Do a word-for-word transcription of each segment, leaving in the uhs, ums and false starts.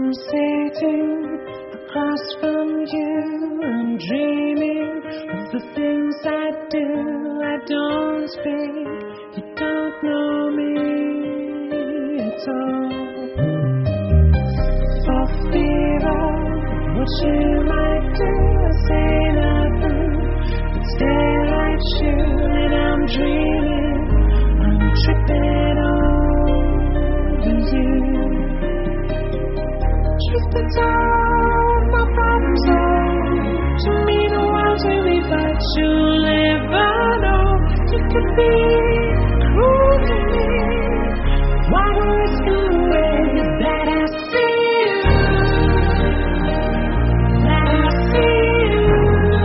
I'm sitting across from you. I'm dreaming of the things I do. I don't speak. You don't know me at all. For fear of what you might do, I say nothing but stare at you. And I'm dreaming, I'm tripping over you. Truth be told, my problems are to me the world to me, but you'll never know. You could be cruel to me. Why risk the way that I see you? That I see you.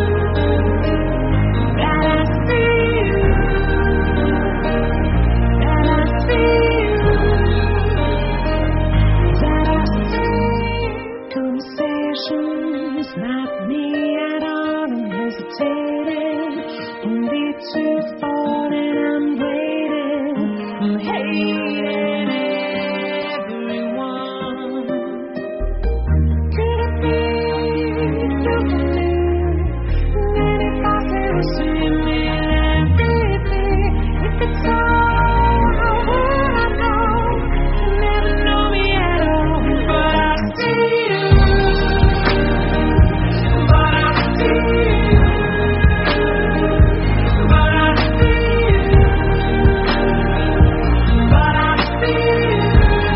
That I see you. That I see you. That I see you. Conversations not me at all. I'm hesitating, only to fall, and I'm waiting. I'm hating everyone. Could it be something new? And if I say the same in everything, if it's all what I know, you never know me at all. But I see you. But I see you. But I see you. But I see you.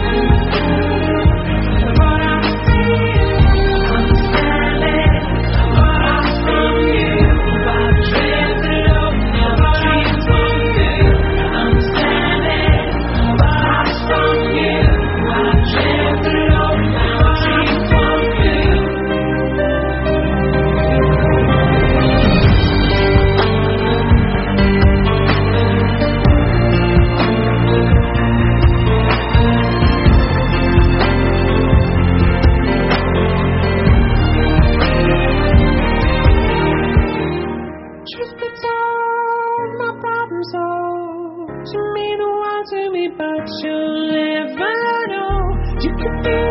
But I see you. I'm standing apart from you. I've drifted up, never dreamed of you. I'm standing apart from you. I've drifted up, never dreamed of you. Truth be told, my problems all to mean the world to me, but you'll never know. You could be